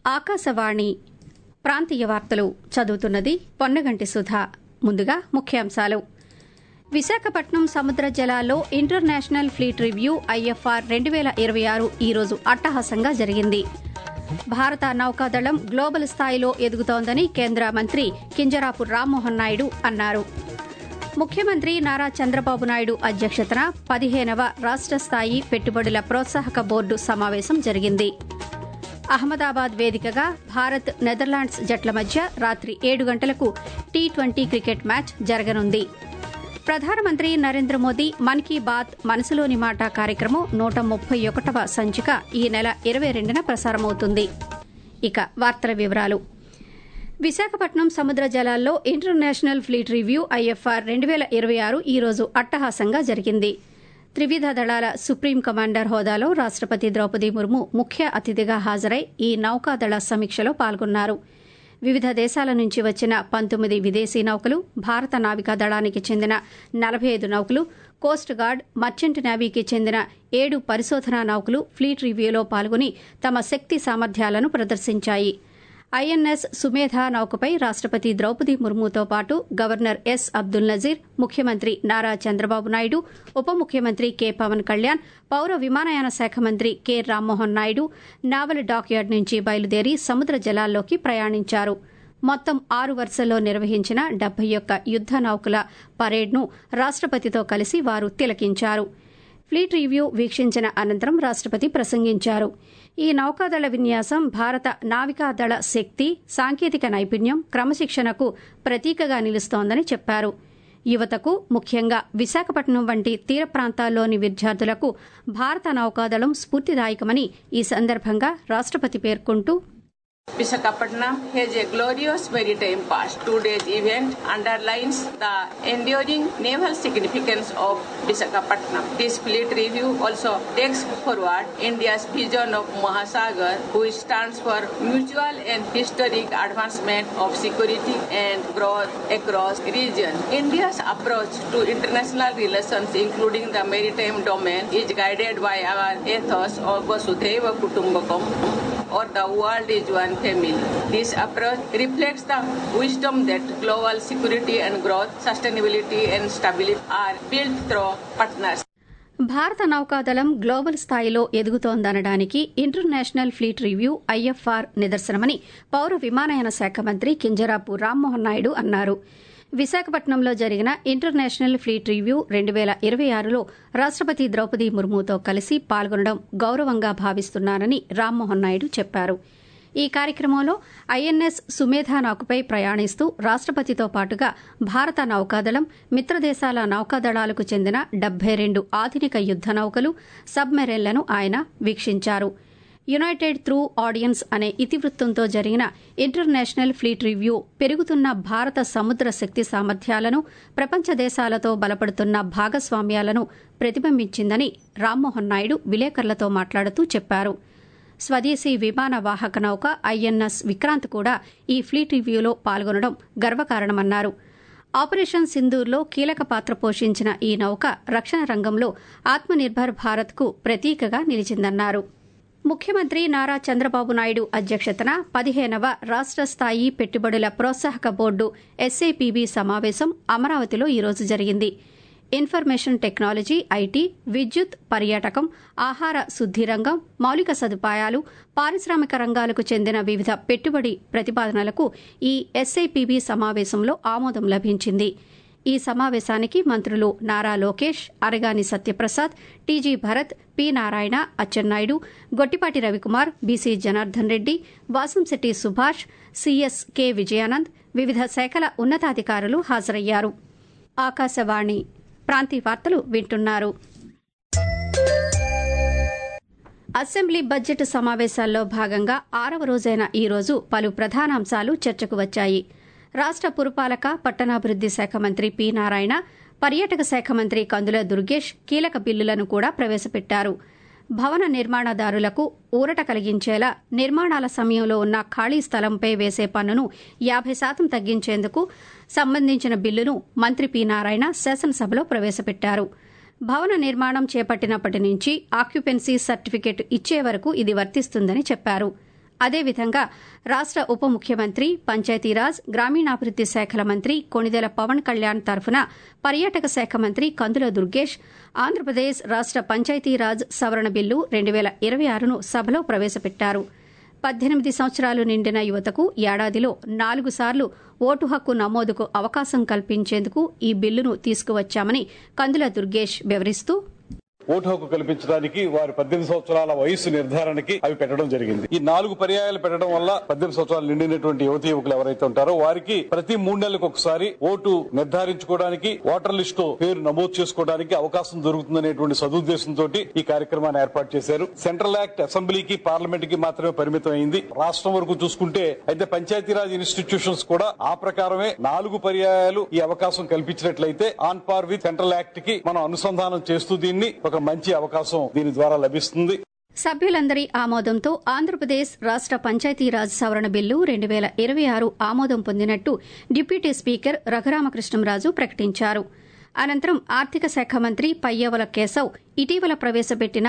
ఆకాశవాణి ప్రాంతీయ వార్తలు చదువుతున్నది పొన్నగంటి సుధా. ముందుగా ముఖ్యాంశాలు. విశాఖపట్నం సముద్ర జలాల్లో ఇంటర్నేషనల్ ఫ్లీట్ రివ్యూ ఐఎఫ్ఆర్ 2026 ఈరోజు అట్టహాసంగా జరిగింది. భారత నౌకాదళం గ్లోబల్ స్థాయిలో ఎదుగుతోందని కేంద్ర మంత్రి కింజరాపు రామ్మోహన్ నాయుడు అన్నారు. ముఖ్యమంత్రి నారా చంద్రబాబు నాయుడు అధ్యక్షతన 15వ రాష్ట్ర స్థాయి పెట్టుబడుల ప్రోత్సాహక బోర్డు సమావేశం జరిగింది. అహ్మదాబాద్ వేదికగా భారత్ నెదర్లాండ్స్ జట్ల మధ్య రాత్రి 7 గంటలకు టీ20 క్రికెట్ మ్యాచ్ జరగనుంది. ప్రధానమంత్రి నరేంద్ర మోదీ మన్ కీ బాత్ మనసులోని మాట కార్యక్రమం 131వ సంచిక ఈ నెల 22న ప్రసారమవుతుంది. ఇక వార్తల వివరాలు. విశాఖపట్నం సముద్ర జలాల్లో ఇంటర్నేషనల్ ఫ్లీట్ రివ్యూ ఐఎఫ్ఆర్ 2026 ఈరోజు అట్టహాసంగా జరిగింది. త్రివిధ దళాల సుప్రీం కమాండర్ హోదాలో రాష్టపతి ద్రౌపది ముర్ము ముఖ్య అతిథిగా హాజరై ఈ నౌకాదళ సమీక్షలో పాల్గొన్నారు. వివిధ దేశాల నుంచి వచ్చిన 19 విదేశీ నౌకలు, భారత నావికా దళానికి చెందిన 45 నౌకలు, కోస్ట్ గార్డ్, మర్చెంట్ నేవీకి చెందిన 7 పరిశోధనా నౌకలు ఫ్లీట్ రివ్యూలో పాల్గొని తమ శక్తి సామర్థ్యాలను ప్రదర్శించాయి. ఐఎన్ఎస్ సుమేధా నౌకపై రాష్టపతి ద్రౌపది ముర్ముతో పాటు గవర్నర్ ఎస్ అబ్దుల్ నజీర్, ముఖ్యమంత్రి నారా చంద్రబాబు నాయుడు, ఉప ముఖ్యమంత్రి కె పవన్ కళ్యాణ్, పౌర విమానయాన శాఖ మంత్రి K Rammohan Naidu naval dockyard నుంచి బయలుదేరి సముద్ర జలాల్లోకి ప్రయాణించారు. మొత్తం 6 వరుసల్లో నిర్వహించిన 71 యుద్ద నౌకల పరేడ్ను రాష్టపతితో కలిసి వారు తిలకించారు. ఫ్లీట్ రివ్యూ వీక్షించిన అనంతరం రాష్టపతి ప్రసంగించారు. ఈ నౌకాదళ విన్యాసం భారత నావికాదళ శక్తి, సాంకేతిక నైపుణ్యం, క్రమశిక్షణకు ప్రతీకగా నిలుస్తోందని చెప్పారు. యువతకు, ముఖ్యంగా విశాఖపట్నం వంటి తీర ప్రాంతాల్లోని విద్యార్థులకు భారత నౌకాదళం స్ఫూర్తిదాయకమని ఈ సందర్భంగా రాష్టపతి పేర్కొంటూ, Visakhapatnam has a glorious maritime past. Today's event underlines the enduring naval significance of Visakhapatnam. This fleet review also takes forward India's vision of Mahasagar, which stands for mutual and historic advancement of security and growth across region. India's approach to international relations, including the maritime domain, is guided by our ethos of Vasudhaiva Kutumbakam, or the world is one family. This approach reflects the wisdom that global security and growth, sustainability and stability are built through partners. భారత నౌకాదళం global స్థాయిలో ఎదుగుతోందనడానికి international fleet review IFR నిదర్శనమని పౌర విమానయాన శాఖ మంత్రి కింజరాపు రామ్మోహన్ నాయుడు అన్నారు. విశాఖపట్నంలో జరిగిన ఇంటర్నేషనల్ ఫ్లీట్ రివ్యూ 2026లో రాష్టపతి ద్రౌపది ముర్ముతో కలిసి పాల్గొనడం గౌరవంగా భావిస్తున్నారని రామ్మోహన్ నాయుడు చెప్పారు. ఈ కార్యక్రమంలో ఐఎన్ఎస్ సుమేధా నౌకపై ప్రయాణిస్తూ రాష్టపతితో పాటుగా భారత నౌకాదళం, మిత్రదేశాల నౌకాదళాలకు చెందిన 72 ఆధునిక యుద్ద నౌకలు, సబ్మెరైన్లను ఆయన వీక్షించారు. యునైటెడ్ త్రూ ఆడియన్స్ అనే ఇతివృత్తంతో జరిగిన ఇంటర్నేషనల్ ఫ్లీట్ రివ్యూ పెరుగుతున్న భారత సముద్ర శక్తి సామర్థ్యాలను, ప్రపంచ దేశాలతో బలపడుతున్న భాగస్వామ్యాలను ప్రతిబింబించిందని రామ్మోహన్ నాయుడు విలేకరులతో మాట్లాడుతూ చెప్పారు. స్వదేశీ విమాన వాహక నౌక ఐఎన్ఎస్ విక్రాంత్ కూడా ఈ ఫ్లీట్ రివ్యూలో పాల్గొనడం గర్వకారణమన్నారు. ఆపరేషన్ సింధూర్లో కీలక పాత్ర పోషించిన ఈ నౌక రక్షణ రంగంలో ఆత్మనిర్భర్ భారత్కు ప్రతీకగా నిలిచిందన్నారు. ముఖ్యమంత్రి నారా చంద్రబాబు నాయుడు అధ్యక్షతన 15వ రాష్ట్ర స్థాయి పెట్టుబడుల ప్రోత్సాహక బోర్డు ఎస్ఏపీబీ సమావేశం అమరావతిలో ఈరోజు జరిగింది. ఇన్ఫర్మేషన్ టెక్నాలజీ, ఐటీ, విద్యుత్, పర్యాటకం, ఆహార శుద్ది రంగం, మౌలిక సదుపాయాలు, పారిశ్రామిక రంగాలకు చెందిన వివిధ పెట్టుబడి ప్రతిపాదనలకు ఈ ఎస్ఐపిబి సమావేశంలో ఆమోదం లభించింది. ఈ సమావేశానికి మంత్రులు Nara Lokesh, Aragani Satyaprasad, TG Bharat, P Narayana, Atchannaidu, Gottipati Ravikumar, BC Janardhan Reddy, Vasamsetti Subhash, CS K Vijayanand, వివిధ శాఖల ఉన్నతాధికారులు హాజరయ్యారు. ఆకాశవాణి ప్రాంతీయ వార్తలు వింటున్నారు. అసెంబ్లీ బడ్జెట్ సమావేశాల్లో భాగంగా 6వ రోజైన ఈ రోజు పలు ప్రధానాంశాలు చర్చకు వచ్చాయి. రాష్ట పురపాలక, పట్టణాభివృద్ది శాఖ మంత్రి పి నారాయణ, పర్యాటక శాఖ మంత్రి కందుల దుర్గేష్ కీలక బిల్లులను కూడా ప్రవేశపెట్టారు. భవన నిర్మాణదారులకు ఊరట కలిగించేలా నిర్మాణాల సమయంలో ఉన్న ఖాళీ స్థలంపై వేసే పన్నును 50% తగ్గించేందుకు సంబంధించిన బిల్లును మంత్రి పి నారాయణ శాసనసభలో ప్రవేశపెట్టారు. భవన నిర్మాణం చేపట్టినప్పటి నుంచి ఆక్యుపెన్సీ సర్టిఫికెట్ ఇచ్చే వరకు ఇది వర్తిస్తుందని చెప్పారు. అదేవిధంగా రాష్ట ఉప ముఖ్యమంత్రి పంచాయతీరాజ్ గ్రామీణాభివృద్ది శాఖల మంత్రి కొణిదెల పవన్ కళ్యాణ్ తరఫున పర్యాటక శాఖ మంత్రి కందుల దుర్గేష్ ఆంధ్రప్రదేశ్ రాష్ట పంచాయతీరాజ్ సవరణ బిల్లు 2026ను సభలో ప్రవేశపెట్టారు. 18 సంవత్సరాలు నిండిన యువతకు ఏడాదిలో 4 సార్లు ఓటు హక్కు నమోదుకు అవకాశం కల్పించేందుకు ఈ బిల్లును తీసుకువచ్చామని కందుల దుర్గేష్ వివరిస్తూ, ఓటు హక్కు కల్పించడానికి వారి 18 సంవత్సరాల వయసు నిర్ధారణకి అవి పెట్టడం జరిగింది. ఈ 4 పర్యాయాలు పెట్టడం వల్ల 18 సంవత్సరాలు నిండినటువంటి యువతీ యువకులు ఎవరైతే ఉంటారో వారికి ప్రతి 3 నెలలకు ఒకసారి ఓటు నిర్ధారించుకోవడానికి, ఓటర్ లిస్టు పేరు నమోదు చేసుకోవడానికి అవకాశం దొరుకుతుందనేటువంటి సదుద్దేశంతో ఈ కార్యక్రమాన్ని ఏర్పాటు చేశారు. సెంట్రల్ యాక్ట్ అసెంబ్లీకి, పార్లమెంట్ కి మాత్రమే పరిమితం అయింది. రాష్ట్రం వరకు చూసుకుంటే అయితే పంచాయతీరాజ్ ఇన్స్టిట్యూషన్స్ కూడా ఆ ప్రకారమే 4 పర్యాయాలు ఈ అవకాశం కల్పించినట్లయితే on par with central act కి మనం అనుసంధానం చేస్తూ దీన్ని ఒక మంచి అవకాశం దీని ద్వారా లభిస్తుంది. సభ్యులందరి ఆమోదంతో ఆంధ్రప్రదేశ్ రాష్ట పంచాయతీరాజ్ సవరణ బిల్లు 2026 ఆమోదం పొందినట్టు డిప్యూటీ స్పీకర్ రఘురామకృష్ణంరాజు ప్రకటించారు. అనంతరం ఆర్థిక శాఖ మంత్రి పయ్యావుల కేశవ్ ఇటీవల ప్రవేశపెట్టిన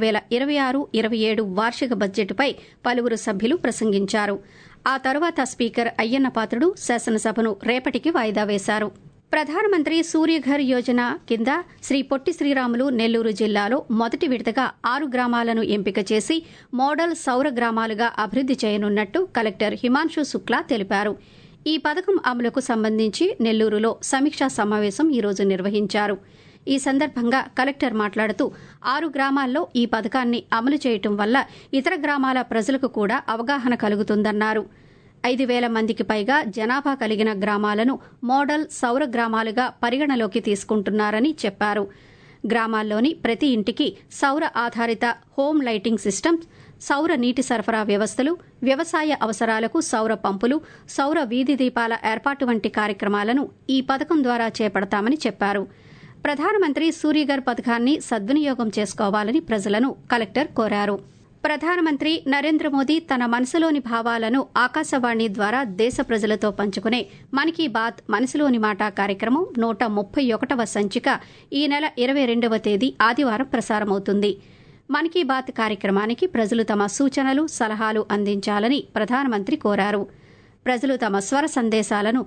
2026-27 వార్షిక బడ్జెట్పై పలువురు సభ్యులు ప్రసంగించారు. ఆ తర్వాత స్పీకర్ అయ్యన్నపాత్రుడు శాసనసభను రేపటికి వాయిదా వేశారు. ప్రధానమంత్రి సూర్యఘర్ యోజన కింద శ్రీ పొట్టి శ్రీరాములు నెల్లూరు జిల్లాలో మొదటి విడతగా 6 గ్రామాలను ఎంపిక చేసి మోడల్ సౌర గ్రామాలుగా అభివృద్ది చేయనున్నట్టు కలెక్టర్ హిమాంశు శుక్లా తెలిపారు. ఈ పథకం అమలుకు సంబంధించి నెల్లూరులో సమీక్షా సమావేశం ఈరోజు నిర్వహించారు. ఈ సందర్భంగా కలెక్టర్ మాట్లాడుతూ 6 గ్రామాల్లో ఈ పథకాన్ని అమలు చేయటం వల్ల ఇతర గ్రామాల ప్రజలకు కూడా అవగాహన కలుగుతుందన్నారు. 5,000 మందికి పైగా జనాభా కలిగిన గ్రామాలను మోడల్ సౌర గ్రామాలుగా పరిగణలోకి తీసుకుంటున్నారని చెప్పారు. గ్రామాల్లోని ప్రతి ఇంటికి సౌర ఆధారిత హోమ్ లైటింగ్ సిస్టమ్స్, సౌర నీటి సరఫరా వ్యవస్థలు, వ్యవసాయ అవసరాలకు సౌర పంపులు, సౌర వీధి దీపాల ఏర్పాటు వంటి కార్యక్రమాలను ఈ పథకం ద్వారా చేపడతామని చెప్పారు. ప్రధానమంత్రి సూర్యఘర్ పథకాన్ని సద్వినియోగం చేసుకోవాలని ప్రజలను కలెక్టర్ కోరారు. ప్రధానమంత్రి నరేంద్ర మోదీ తన మనసులోని భావాలను ఆకాశవాణి ద్వారా దేశ ప్రజలతో పంచుకునే మన్ కీ బాత్ మనసులోని మాట కార్యక్రమం 131వ సంచిక ఈ నెల 22వ తేదీ ఆదివారం ప్రసారమవుతుంది. మన్ కీ బాత్ కార్యక్రమానికి ప్రజలు తమ సూచనలు, సలహాలు అందించాలని ప్రధానమంత్రి కోరారు. ప్రజలు తమ స్వర సందేశాలను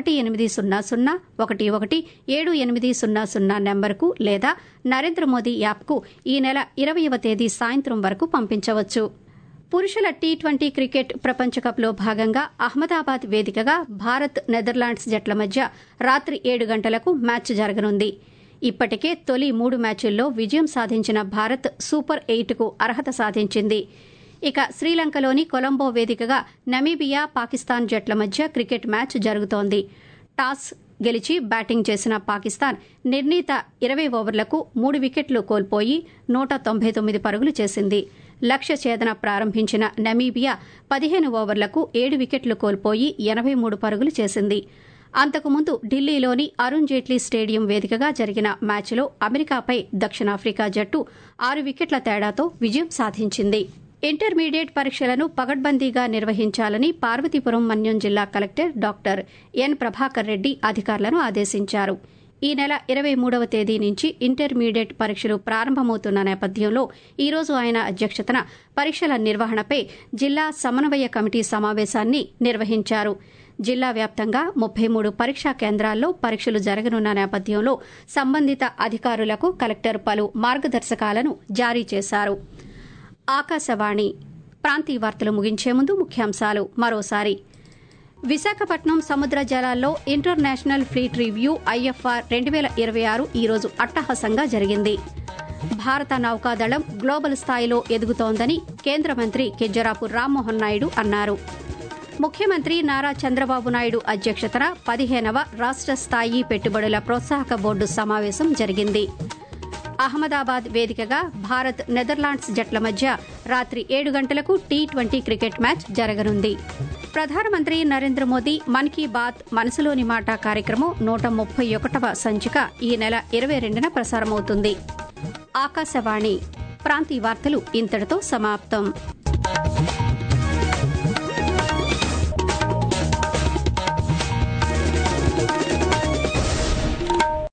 1800-11-7800 నెంబర్కు లేదా నరేంద్ర మోదీ యాప్కు ఈ నెల 20వ తేదీ సాయంత్రం వరకు పంపించవచ్చు. పురుషుల టీ20 క్రికెట్ ప్రపంచకప్లో భాగంగా అహ్మదాబాద్ వేదికగా భారత్ నెదర్లాండ్స్ జట్ల మధ్య రాత్రి 7 గంటలకు మ్యాచ్ జరగనుంది. ఇప్పటికే తొలి 3 మ్యాచుల్లో విజయం సాధించిన భారత్ సూపర్ 8కు అర్హత సాధించింది. ఇక శ్రీలంకలోని కొలంబో వేదికగా నమీబియా, పాకిస్తాన్ జట్ల మధ్య క్రికెట్ మ్యాచ్ జరుగుతోంది. టాస్ గెలిచి బ్యాటింగ్ చేసిన పాకిస్తాన్ నిర్ణీత 20 ఓవర్లకు 3 వికెట్లు కోల్పోయి 199 పరుగులు చేసింది. లక్ష్య ఛేదన ప్రారంభించిన నమీబియా 15 ఓవర్లకు 7 వికెట్లు కోల్పోయి 83 పరుగులు చేసింది. అంతకుముందు ఢిల్లీలోని అరుణ్ జైట్లీ స్టేడియం వేదికగా జరిగిన మ్యాచ్లో అమెరికాపై దక్షిణాఫ్రికా జట్టు 6 వికెట్ల తేడాతో విజయం సాధించింది. ఇంటర్మీడియట్ పరీక్షలను పగడ్బందీగా నిర్వహించాలని పార్వతీపురం మన్యం జిల్లా collector doctor N Prabhakar Reddy అధికారులను ఆదేశించారు. ఈ నెల 23వ తేదీ నుంచి ఇంటర్మీడియట్ పరీక్షలు ప్రారంభమవుతున్న నేపథ్యంలో ఈ రోజు ఆయన అధ్యక్షతన పరీక్షల నిర్వహణపై జిల్లా సమన్వయ కమిటీ సమావేశాన్ని నిర్వహించారు. జిల్లా వ్యాప్తంగా 33 పరీక్షా కేంద్రాల్లో పరీక్షలు జరగనున్న నేపథ్యంలో సంబంధిత అధికారులకు కలెక్టర్ పలు మార్గదర్శకాలను జారీ చేశారు. ఆకాశవాణి ప్రాంతీయ వార్తలు ముగించే ముందు ముఖ్యాంశాలు మరోసారి. విశాఖపట్నం సముద్ర జలాల్లో ఇంటర్నేషనల్ ఫ్లీట్ రివ్యూ IFR 2026 ఈరోజు అట్టహాసంగా జరిగింది. భారత నౌకాదళం గ్లోబల్ స్థాయిలో ఎదుగుతోందని కేంద్ర మంత్రి కింజరాపు రామ్మోహన్ నాయుడు అన్నారు. ముఖ్యమంత్రి నారా చంద్రబాబు నాయుడు అధ్యక్షతన 15వ రాష్ట్ర స్థాయి పెట్టుబడుల ప్రోత్సాహక బోర్డు సమావేశం జరిగింది. అహ్మదాబాద్ వేదికగా భారత్ నెదర్లాండ్స్ జట్ల మధ్య రాత్రి 7 గంటలకు టీ20 క్రికెట్ మ్యాచ్ జరగనుంది. ప్రధానమంత్రి నరేంద్ర మోదీ మన్ కీ బాత్ మనసులోని మాట కార్యక్రమం 131వ సంచిక ఈ నెల 22న ప్రసారమవుతుంది. ఆకాశవాణి ప్రాంతీయ వార్తలు ఇంతటితో సమాప్తం.